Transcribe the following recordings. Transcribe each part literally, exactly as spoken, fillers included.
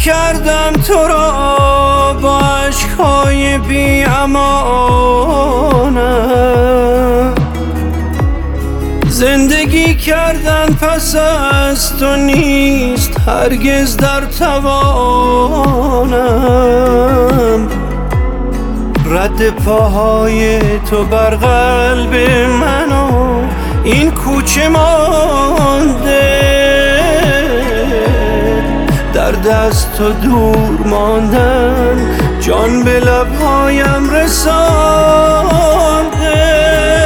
کردم تو را با عشقهای بی امانم، زندگی کردن پس از تو نیست هرگز در توانم. رد پاهای تو بر قلب من و این کوچه مانده، در دست تو دور ماندن جان به لبهایم رسانده.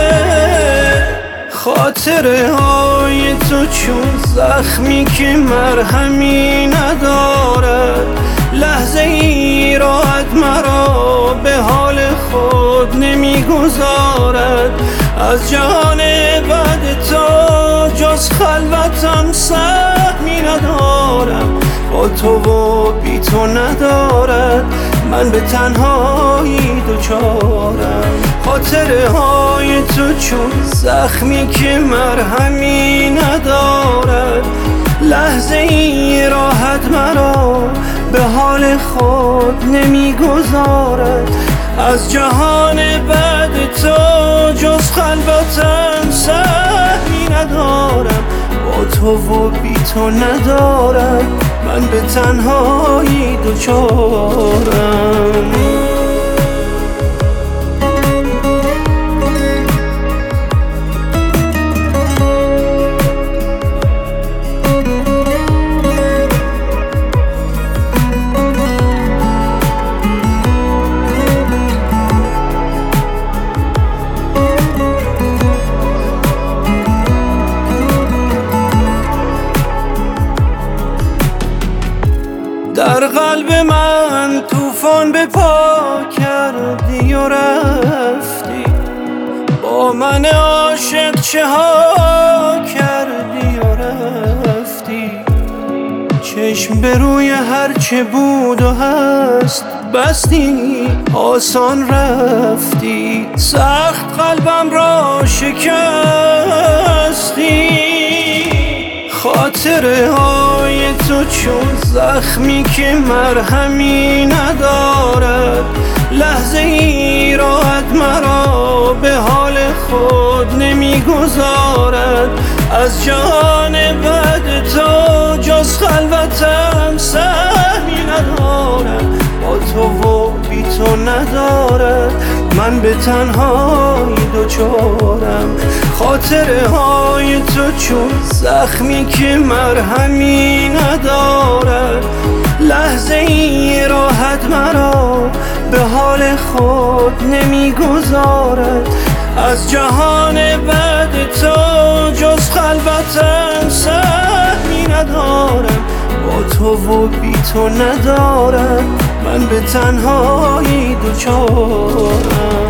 خاطره های تو چون زخمی که مرهمی ندارد، لحظه ای راحت مرا به حال خود نمیگذارد. از جهان بعد تو جز خلوتم سهمی ندارم، با تو و بی تو ندارد من به تنهایی دوچارم. خاطره های تو چون زخمی که مرهمی ندارد، لحظه ای راحت مرا به حال خود نمیگذارد. از جهان بعد تو جز خلوتم سهمی ندارم، با تو و بی تو ندارم من به تنهایی دوچارم. در قلب من طوفان به پا کردی و رفتی، با من عاشق چه ها کردی و رفتی. چشم به روی هر چه بود و هست بستی، آسان رفتی، سخت قلبم را شکستی. خاطره های تو چون زخمی که مرهمی ندارد، لحظه ای راحت مرا به حال خود نمیگذارد. از جهان بعد تو جز خلوتم سهمی ندارم، با تو و بی تو ندارد من به تنهایی دوچارم. خاطره های تو چون زخمی که مرهمی ندارد، لحظه ای راحت مرا به حال خود نمیگذارد. از جهان بعد تو جز خلوتم سهمی ندارم، با تو و بی تو ندارم من به تنهایی دوچارم.